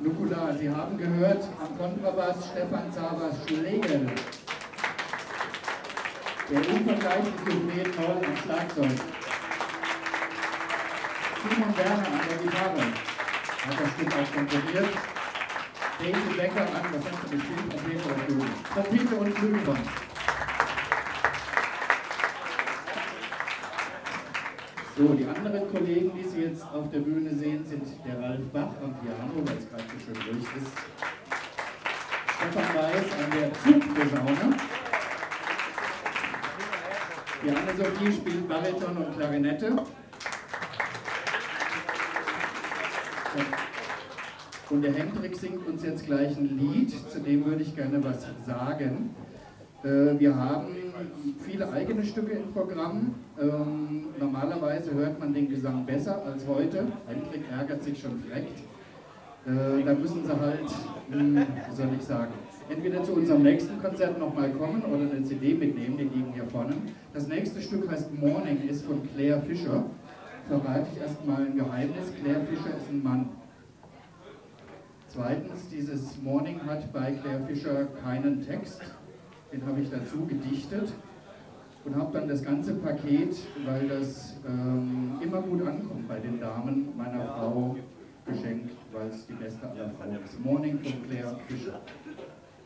Nukular, Sie haben gehört, am Kontrabass Stefan Zabas-Schlegel. Der unvergleichliche Fred Noll am Schlagzeug. Simon Werner an der Gitarre. Hat das Stück auch komponiert. Daisy Becker an, was hast du gespielt? Trompete und Flügel. Trompete und Flügel. So, die anderen Kollegen, die Sie jetzt auf der Bühne sehen, sind der Ralf Bach am Piano, weil es gerade so schön ruhig ist. Stefan Weiß an der Zugposaune. Die Anne-Sophie spielt Bariton und Klarinette. Und der Hendrik singt uns jetzt gleich ein Lied, zu dem würde ich gerne was sagen. Wir haben viele eigene Stücke im Programm. Normalerweise hört man den Gesang besser als heute. Hendrik ärgert sich schon direkt. Da müssen sie halt, wie soll ich sagen, entweder zu unserem nächsten Konzert nochmal kommen oder eine CD mitnehmen, die liegen hier vorne. Das nächste Stück heißt Morning, ist von Claire Fischer. Verrate ich erstmal ein Geheimnis, Claire Fischer ist ein Mann. Zweitens, dieses Morning hat bei Claire Fischer keinen Text, den habe ich dazu gedichtet und habe dann das ganze Paket, weil das immer gut ankommt bei den Damen, meiner Frau geschenkt, weil es die beste aller Frauen ist. Morning von Claire Fischer.